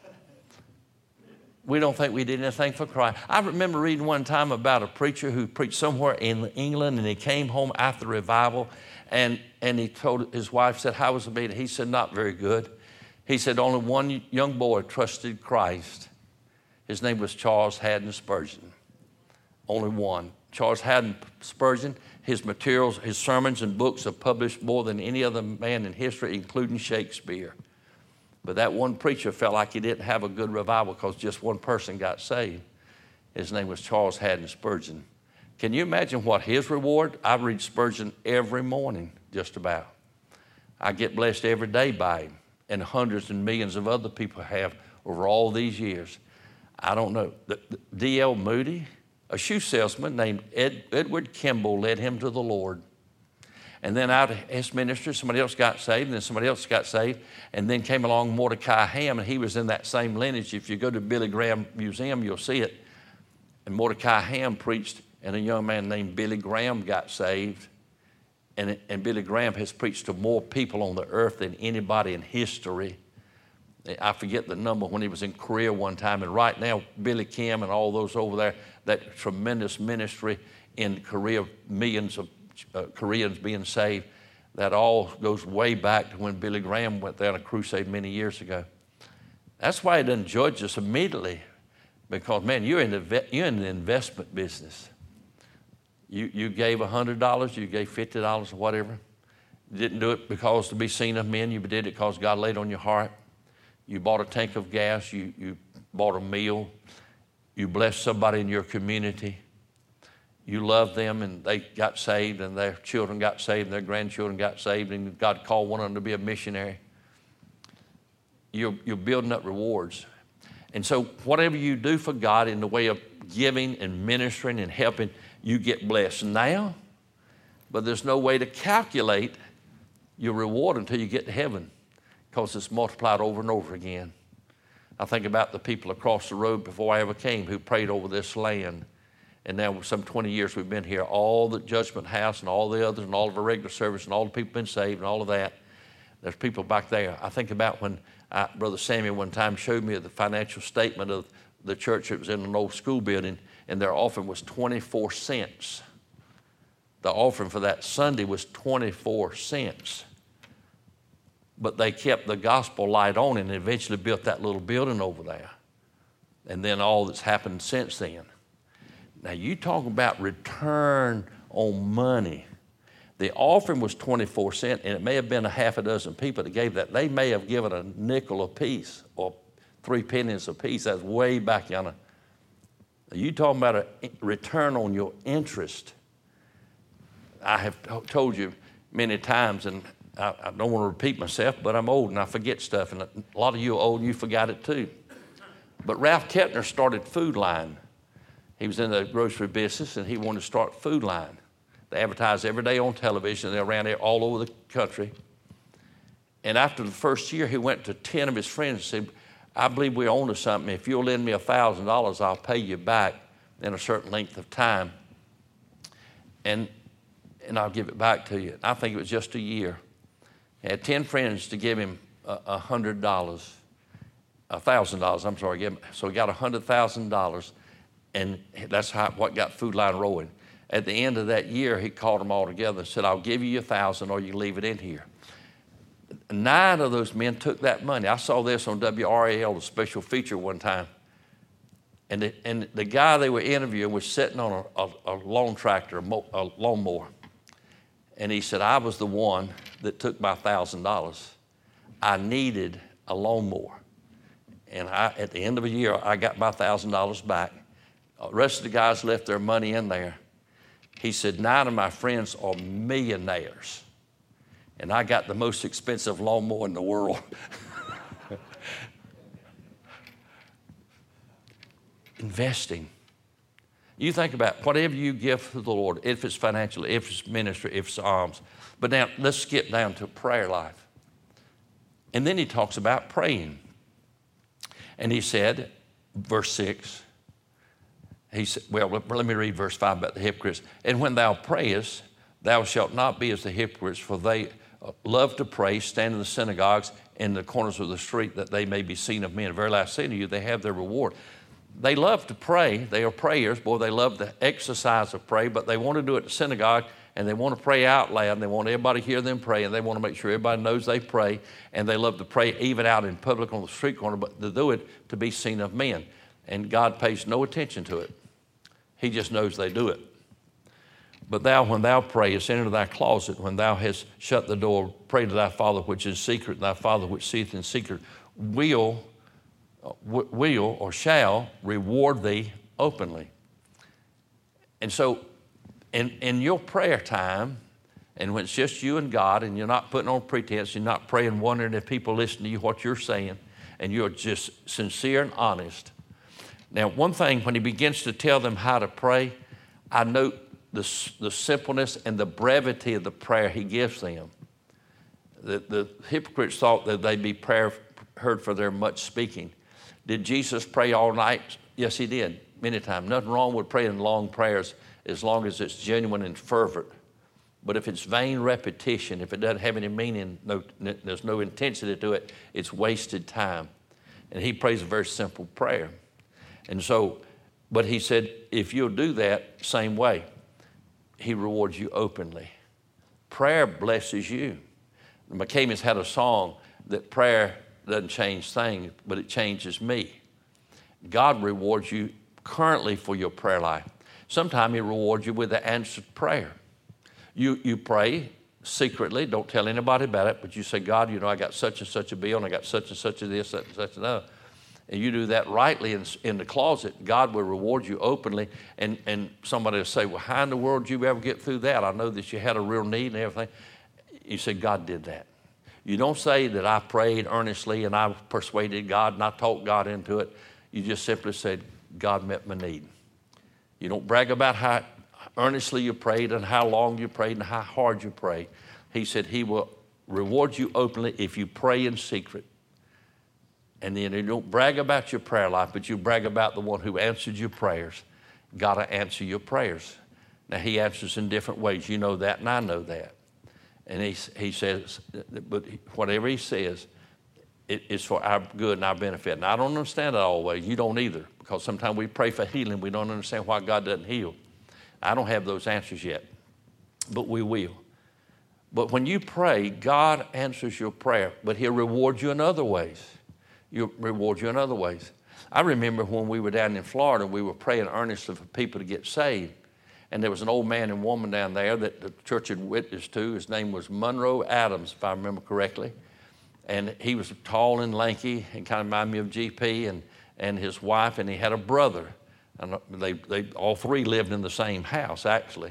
We don't think we did anything for Christ. I remember reading one time about a preacher who preached somewhere in England, and he came home after revival, And he told his wife, said, how was the meeting? He said, not very good. He said, only one young boy trusted Christ. His name was Charles Haddon Spurgeon. Only one. Charles Haddon Spurgeon, his materials, his sermons and books are published more than any other man in history, including Shakespeare. But that one preacher felt like he didn't have a good revival because just one person got saved. His name was Charles Haddon Spurgeon. Can you imagine what his reward? I read Spurgeon every morning, just about. I get blessed every day by him, and hundreds and millions of other people have over all these years. I don't know. D.L. Moody, a shoe salesman named Edward Kimball, led him to the Lord. And then out of his ministry, somebody else got saved, and then somebody else got saved, and then came along Mordecai Ham, and he was in that same lineage. If you go to Billy Graham Museum, you'll see it. And Mordecai Ham preached, and a young man named Billy Graham got saved. And Billy Graham has preached to more people on the earth than anybody in history. I forget the number when he was in Korea one time. And right now, Billy Kim and all those over there, that tremendous ministry in Korea, millions of Koreans being saved, that all goes way back to when Billy Graham went there on a crusade many years ago. That's why he doesn't judge us immediately, because, man, you're in the investment business. You gave $100, you gave $50 or whatever. You didn't do it because to be seen of men. You did it because God laid on your heart. You bought a tank of gas. You bought a meal. You blessed somebody in your community. You loved them, and they got saved, and their children got saved, and their grandchildren got saved, and God called one of them to be a missionary. You're building up rewards. And so whatever you do for God in the way of giving and ministering and helping, you get blessed now, but there's no way to calculate your reward until you get to heaven, because it's multiplied over and over again. I think about the people across the road before I ever came who prayed over this land. And now some 20 years we've been here, all the Judgment House and all the others and all of our regular service and all the people been saved and all of that. There's people back there. I think about when Brother Samuel one time showed me the financial statement of the church that was in an old school building, and their offering was 24 cents. The offering for that Sunday was 24 cents. But they kept the gospel light on and eventually built that little building over there. And then all that's happened since then. Now, you talk about return on money. The offering was 24 cents, and it may have been a half a dozen people that gave that. They may have given a nickel apiece or 3 pennies apiece. That's way back yonder. You talking about a return on your interest. I have told you many times, and I don't want to repeat myself, but I'm old and I forget stuff, and a lot of you are old and you forgot it too. But Ralph Kettner started Food Line. He was in the grocery business, and he wanted to start Food Line. They advertised every day on television. They ran it all over the country. And after the first year, he went to 10 of his friends and said, I believe we're on to something. If you'll lend me $1,000, I'll pay you back in a certain length of time. And I'll give it back to you. I think it was just a year. He had 10 friends to give him $1,000, I'm sorry. So he got $100,000, and that's what got Food Line rolling. At the end of that year, he called them all together and said, I'll give you $1,000 or you leave it in here. 9 of those men took that money. I saw this on WRAL, the special feature one time. And the guy they were interviewing was sitting on a lawn tractor, a lawnmower. And he said, I was the one that took my $1,000. I needed a lawnmower. And at the end of a year, I got my $1,000 back. The rest of the guys left their money in there. He said, 9 of my friends are millionaires. And I got the most expensive lawnmower in the world. Investing. You think about whatever you give to the Lord, if it's financial, if it's ministry, if it's alms. But now let's skip down to prayer life. And then he talks about praying. And he said, verse 6, he said, well, let me read verse 5 about the hypocrites. And when thou prayest, thou shalt not be as the hypocrites, for they love to pray, stand in the synagogues, in the corners of the street, that they may be seen of men. Verily I say to you, they have their reward. They love to pray. They are prayers. Boy, they love the exercise of prayer, but they want to do it at the synagogue and they want to pray out loud, and they want everybody to hear them pray, and they want to make sure everybody knows they pray, and they love to pray even out in public on the street corner, but to do it to be seen of men. And God pays no attention to it. He just knows they do it. But thou, when thou prayest, enter thy closet. When thou hast shut the door, pray to thy Father which is secret. Thy Father which seeth in secret will or shall reward thee openly. And so in your prayer time, and when it's just you and God, and you're not putting on pretense, you're not praying wondering if people listen to you, what you're saying, and you're just sincere and honest. Now, one thing, when he begins to tell them how to pray, I note the simpleness and the brevity of the prayer he gives them. The hypocrites thought that they'd be prayer heard for their much speaking. Did Jesus pray all night? Yes, he did, many times. Nothing wrong with praying long prayers as long as it's genuine and fervent. But if it's vain repetition, if it doesn't have any meaning, there's no intensity to it, it's wasted time. And he prays a very simple prayer. And so, but he said, if you'll do that same way, he rewards you openly. Prayer blesses you. The McCamey's had a song that prayer doesn't change things, but it changes me. God rewards you currently for your prayer life. Sometimes he rewards you with an answered prayer. You pray secretly, don't tell anybody about it, but you say, God, I got such and such a bill, and I got such and such of this, such and such another. And you do that rightly in the closet, God will reward you openly. And somebody will say, well, how in the world did you ever get through that? I know that you had a real need and everything. You say, God did that. You don't say that I prayed earnestly and I persuaded God and I talked God into it. You just simply said, God met my need. You don't brag about how earnestly you prayed and how long you prayed and how hard you prayed. He said he will reward you openly if you pray in secret. And then you don't brag about your prayer life, but you brag about the one who answered your prayers. God will answer your prayers. Now, he answers in different ways. You know that, and I know that. And he says, but whatever he says, it's for our good and our benefit. And I don't understand it always. You don't either, because sometimes we pray for healing. We don't understand why God doesn't heal. I don't have those answers yet, but we will. But when you pray, God answers your prayer, but he'll reward you in other ways. He'll reward you in other ways. I remember when we were down in Florida, we were praying earnestly for people to get saved. And there was an old man and woman down there that the church had witnessed to. His name was Monroe Adams, if I remember correctly. And he was tall and lanky and kind of reminded me of GP and his wife, and he had a brother. And they all three lived in the same house, actually.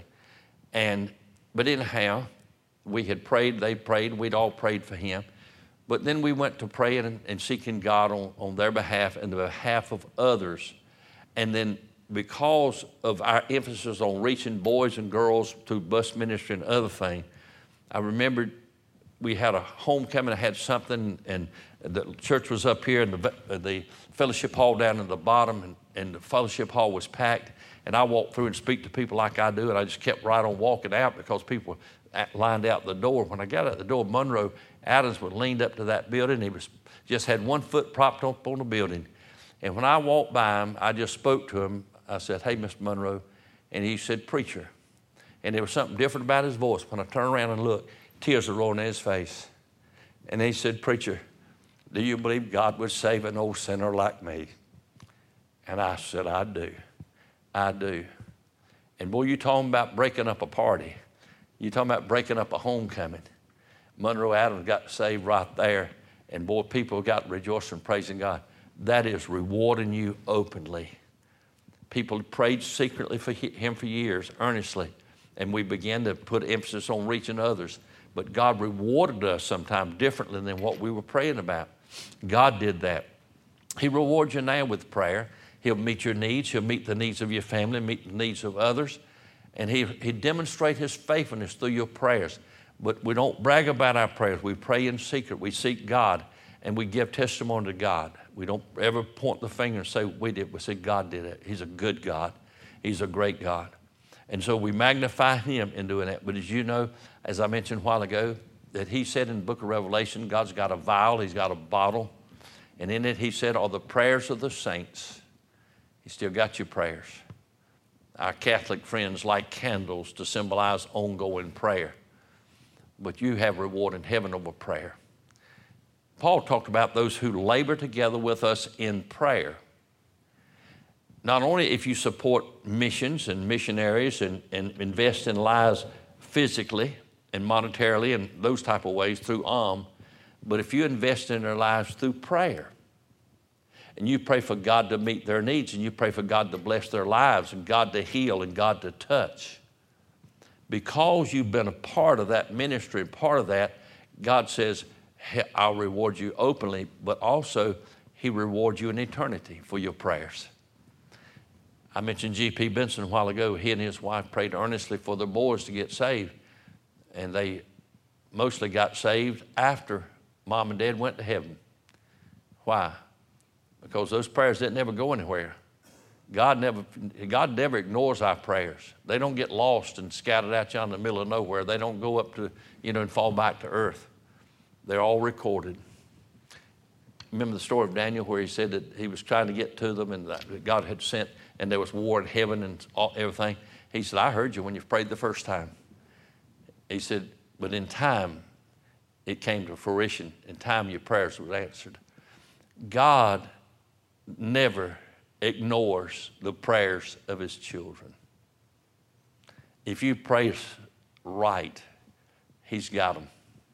But anyhow, we had prayed, they prayed, we'd all prayed for him. But then we went to praying and seeking God on their behalf and the behalf of others. And then because of our emphasis on reaching boys and girls through bus ministry and other things, I remembered we had a homecoming, I had something, and the church was up here, and the fellowship hall down in the bottom, and the fellowship hall was packed. And I walked through and speak to people like I do, and I just kept right on walking out because people lined out the door. When I got out the door, Monroe Adams was leaned up to that building. He just had one foot propped up on the building. And when I walked by him, I just spoke to him. I said, hey, Mr. Monroe. And he said, preacher. And there was something different about his voice. When I turned around and looked, tears were rolling in his face. And he said, preacher, do you believe God would save an old sinner like me? And I said, I do. I do. And boy, you talking about breaking up a party. You talking about breaking up a homecoming. Monroe Adams got saved right there. And boy, people got rejoicing, praising God. That is rewarding you openly. People prayed secretly for him for years, earnestly. And we began to put emphasis on reaching others. But God rewarded us sometimes differently than what we were praying about. God did that. He rewards you now with prayer. He'll meet your needs. He'll meet the needs of your family, meet the needs of others. And he demonstrates his faithfulness through your prayers. But we don't brag about our prayers. We pray in secret. We seek God, and we give testimony to God. We don't ever point the finger and say we did. We say God did it. He's a good God. He's a great God. And so we magnify him in doing that. But as you know, as I mentioned a while ago, that he said in the book of Revelation, God's got a vial, he's got a bottle. And in it he said, are the prayers of the saints. He still got your prayers. Our Catholic friends like candles to symbolize ongoing prayer. But you have reward in heaven over prayer. Paul talked about those who labor together with us in prayer. Not only if you support missions and missionaries and invest in lives physically and monetarily and those type of ways through but if you invest in their lives through prayer, and you pray for God to meet their needs, and you pray for God to bless their lives, and God to heal, and God to touch, because you've been a part of that ministry and part of that, God says, I'll reward you openly, but also He rewards you in eternity for your prayers. I mentioned G.P. Benson a while ago. He and his wife prayed earnestly for their boys to get saved, and they mostly got saved after Mom and Dad went to heaven. Why? Because those prayers didn't ever go anywhere. God never ignores our prayers. They don't get lost and scattered out in the middle of nowhere. They don't go up to, and fall back to earth. They're all recorded. Remember the story of Daniel where he said that he was trying to get to them and that God had sent, and there was war in heaven and everything. He said, I heard you when you prayed the first time. He said, but in time, it came to fruition. In time, your prayers were answered. God never ignores the prayers of His children. If you pray right, He's got them.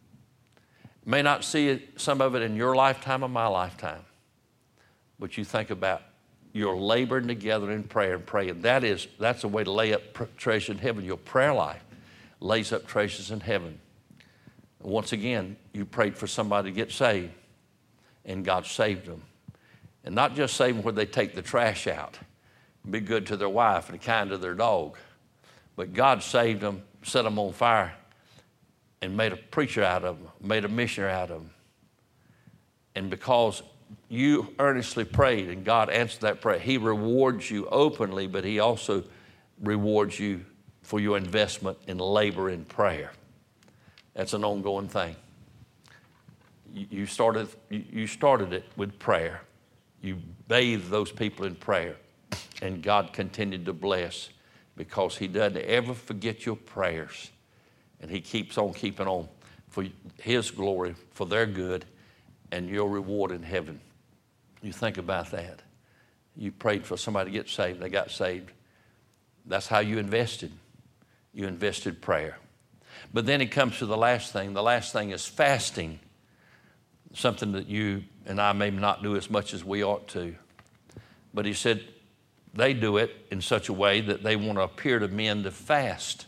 May not see some of it in your lifetime or my lifetime, but you think about you're laboring together in prayer and praying. That's a way to lay up treasure in heaven. Your prayer life lays up treasures in heaven. Once again, you prayed for somebody to get saved, and God saved them. And not just save them where they take the trash out, be good to their wife and kind to their dog, but God saved them, set them on fire, and made a preacher out of them, made a missionary out of them. And because you earnestly prayed and God answered that prayer, He rewards you openly, but He also rewards you for your investment in labor in prayer. That's an ongoing thing. You started it with prayer. You bathed those people in prayer, and God continued to bless because He doesn't ever forget your prayers, and He keeps on keeping on for His glory, for their good, and your reward in heaven. You think about that. You prayed for somebody to get saved. They got saved. That's how you invested. You invested prayer. But then it comes to the last thing. The last thing is fasting, something that you and I may not do as much as we ought to. But he said they do it in such a way that they want to appear to men to fast.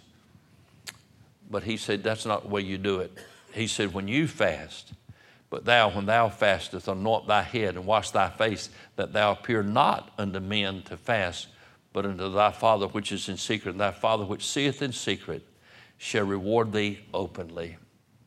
But he said that's not the way you do it. He said when you fast, but thou, when thou fastest, anoint thy head and wash thy face, that thou appear not unto men to fast, but unto thy Father which is in secret. And thy Father which seeth in secret shall reward thee openly.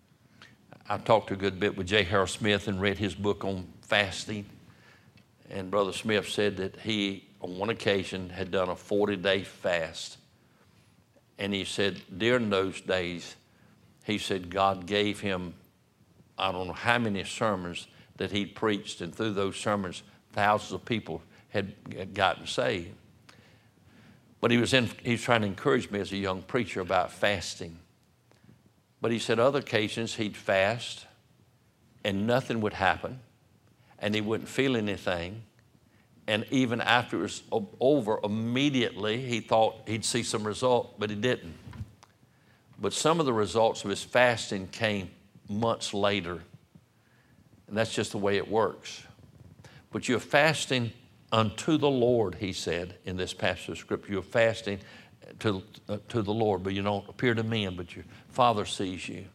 I talked a good bit with J. Harold Smith and read his book on fasting. And Brother Smith said that he, on one occasion, had done a 40-day fast. And he said during those days, he said God gave him, I don't know how many sermons that he'd preached. And through those sermons, thousands of people had gotten saved. But he was trying to encourage me as a young preacher about fasting. But he said other occasions he'd fast and nothing would happen and he wouldn't feel anything. And even after it was over, immediately he thought he'd see some result, but he didn't. But some of the results of his fasting came months later. And that's just the way it works. But you're fasting unto the Lord, he said in this passage of Scripture. You're fasting to the Lord, but you don't appear to men, but your Father sees you.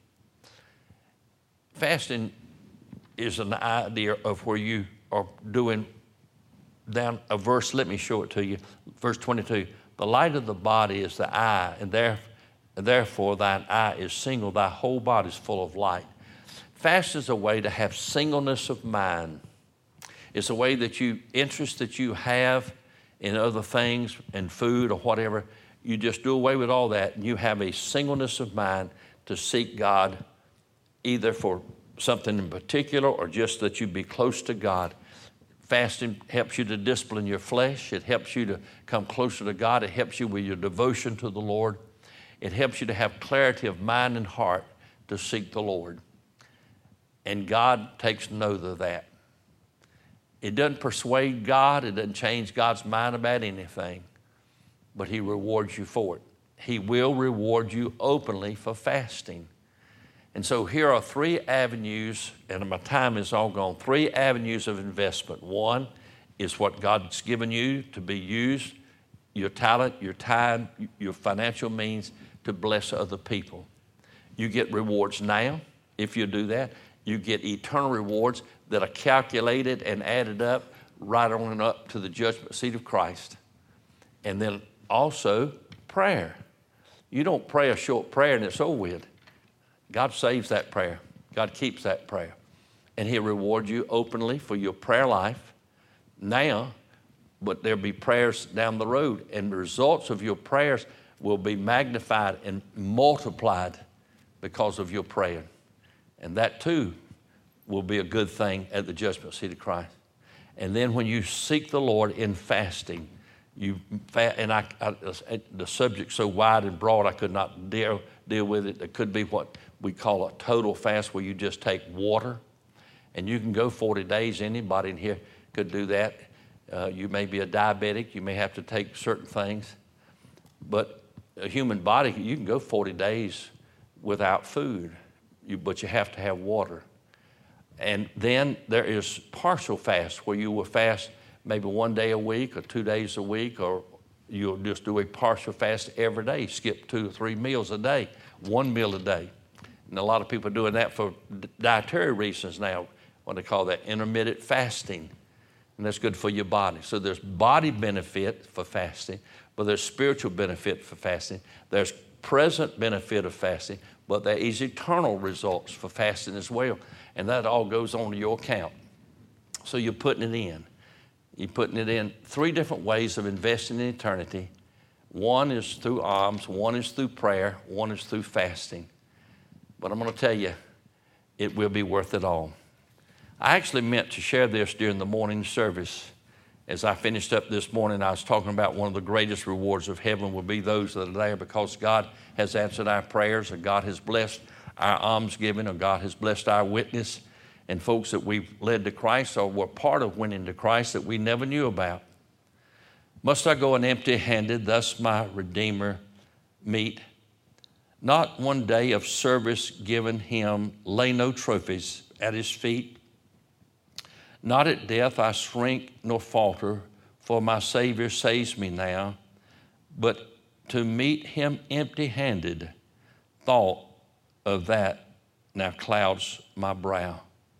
Fasting is an idea of where you are doing down a verse. Let me show it to you. Verse 22. The light of the body is the eye, and therefore thine eye is single. Thy whole body is full of light. Fast is a way to have singleness of mind. It's a way that interest that you have in other things and food or whatever, you just do away with all that and you have a singleness of mind to seek God either for something in particular or just that you be close to God. Fasting helps you to discipline your flesh. It helps you to come closer to God. It helps you with your devotion to the Lord. It helps you to have clarity of mind and heart to seek the Lord. And God takes note of that. It doesn't persuade God. It doesn't change God's mind about anything. But He rewards you for it. He will reward you openly for fasting. And so here are 3 avenues, and my time is all gone, 3 avenues of investment. One is what God's given you to be used, your talent, your time, your financial means to bless other people. You get rewards now if you do that. You get eternal rewards that are calculated and added up right on and up to the judgment seat of Christ. And then also prayer. You don't pray a short prayer and it's over with. God saves that prayer. God keeps that prayer. And He'll reward you openly for your prayer life now, but there'll be prayers down the road. And the results of your prayers will be magnified and multiplied because of your prayer. And that too will be a good thing at the judgment seat of Christ. And then when you seek the Lord in fasting, the subject's so wide and broad I could not deal with it. It could be what we call a total fast, where you just take water, and you can go 40 days. Anybody in here could do that. You may be a diabetic. You may have to take certain things. But a human body, you can go 40 days without food, but you have to have water. And then there is partial fast, where you will fast maybe 1 day a week or 2 days a week, or you'll just do a partial fast every day, skip 2 or 3 meals a day, 1 meal a day. And a lot of people are doing that for dietary reasons now, what they call that intermittent fasting. And that's good for your body. So there's body benefit for fasting, but there's spiritual benefit for fasting. There's present benefit of fasting, but there is eternal results for fasting as well. And that all goes on to your account. So you're putting it in. You're putting it in 3 different ways of investing in eternity. One is through alms, one is through prayer, one is through fasting. But I'm going to tell you, it will be worth it all. I actually meant to share this during the morning service. As I finished up this morning, I was talking about one of the greatest rewards of heaven will be those that are there because God has answered our prayers, or God has blessed our almsgiving, or God has blessed our witness, and folks that we've led to Christ or were part of winning to Christ that we never knew about. Must I go an empty-handed, thus my Redeemer meet? Not 1 day of service given Him, lay no trophies at His feet. Not at death I shrink nor falter, for my Savior saves me now. But to meet Him empty-handed, thought of that now clouds my brow.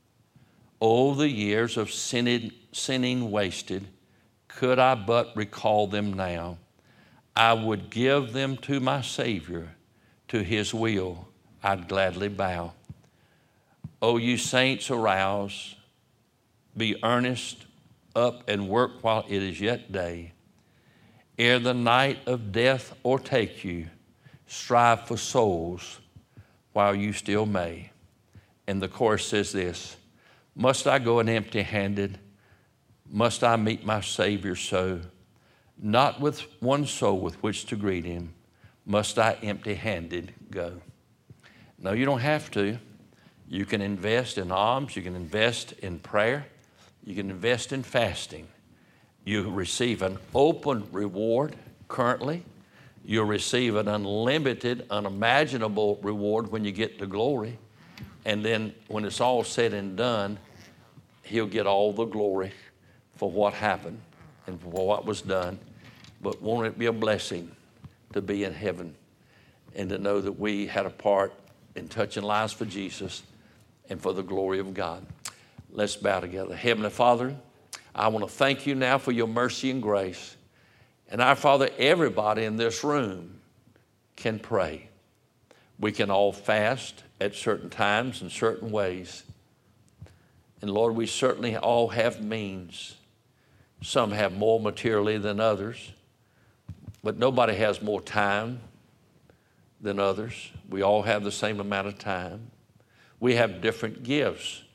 Oh, the years of sinning wasted, could I but recall them now, I would give them to my Savior. To His will I'd gladly bow. Oh, you saints, arouse, be earnest, up and work while it is yet day. Ere the night of death o'ertake you, strive for souls while you still may. And the chorus says this: must I go an empty-handed? Must I meet my Savior so? Not with one soul with which to greet Him, must I empty-handed go? No, you don't have to. You can invest in alms. You can invest in prayer. You can invest in fasting. You receive an open reward currently. You'll receive an unlimited, unimaginable reward when you get to glory. And then when it's all said and done, He'll get all the glory for what happened and for what was done. But won't it be a blessing to be in heaven and to know that we had a part in touching lives for Jesus and for the glory of God. Let's bow together. Heavenly Father, I want to thank You now for Your mercy and grace. And our Father, everybody in this room can pray. We can all fast at certain times in certain ways. And Lord, we certainly all have means. Some have more materially than others. But nobody has more time than others. We all have the same amount of time. We have different gifts.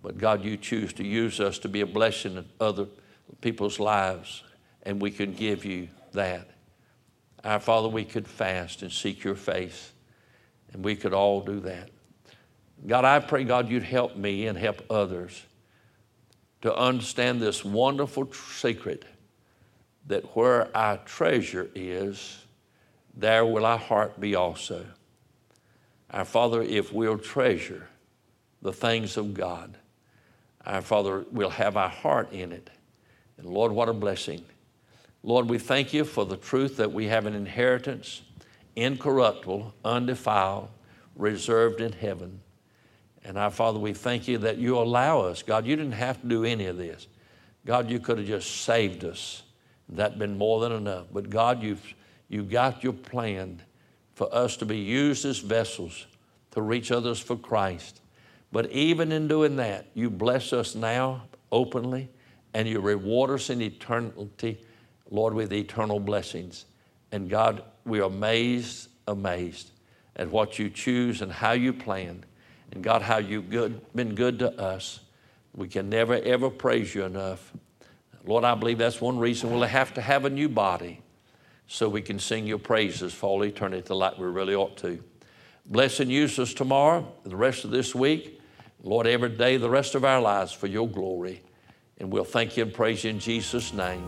But God, you choose to use us to be a blessing in other people's lives, and we can give you that. Our Father, we could fast and seek your face, and we could all do that. God, I pray, God, you'd help me and help others to understand this wonderful secret that where our treasure is, there will our heart be also. Our Father, if we'll treasure the things of God, our Father, we'll have our heart in it. And Lord, what a blessing. Lord, we thank you for the truth that we have an inheritance, incorruptible, undefiled, reserved in heaven. And our Father, we thank you that you allow us. God, you didn't have to do any of this. God, you could have just saved us. That'd been more than enough. But God, you've got your plan for us to be used as vessels to reach others for Christ. But even in doing that, you bless us now openly, and you reward us in eternity, Lord, with eternal blessings. And God, we are amazed at what you choose and how you planned. And God, how you've been good to us. We can never, ever praise you enough. Lord, I believe that's one reason we'll have to have a new body so we can sing your praises for all eternity like we really ought to. Bless and use us tomorrow, the rest of this week. Lord, every day, the rest of our lives for your glory. And we'll thank you and praise you in Jesus' name.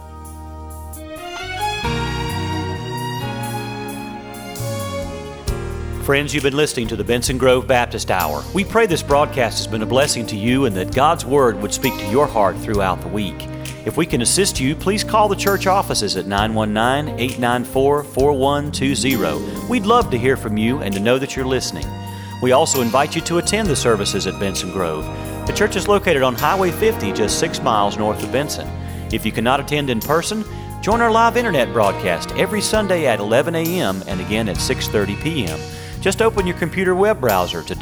Friends, you've been listening to the Benson Grove Baptist Hour. We pray this broadcast has been a blessing to you and that God's Word would speak to your heart throughout the week. If we can assist you, please call the church offices at 919-894-4120. We'd love to hear from you and to know that you're listening. We also invite you to attend the services at Benson Grove. The church is located on Highway 50, just 6 miles north of Benson. If you cannot attend in person, join our live internet broadcast every Sunday at 11 a.m. and again at 6:30 p.m. Just open your computer web browser to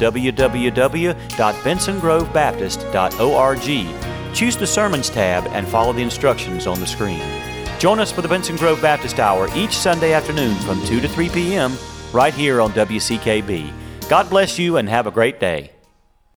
www.bensongrovebaptist.org. Choose the Sermons tab and follow the instructions on the screen. Join us for the Benson Grove Baptist Hour each Sunday afternoon from 2 to 3 p.m. right here on WCKB. God bless you and have a great day.